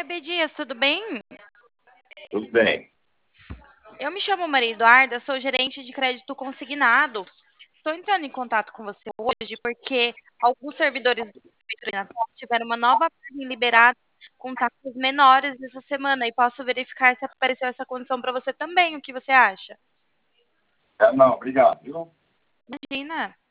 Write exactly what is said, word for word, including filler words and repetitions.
Abdias, tudo bem? Tudo bem. Eu me chamo Maria Eduarda, sou gerente de crédito consignado. Estou entrando em contato com você hoje porque alguns servidores do Prefeitura de Natal tiveram uma nova página liberada com taxas menores essa semana e posso verificar se apareceu essa condição para você também. O que você acha? É, não, obrigado, viu? Imagina.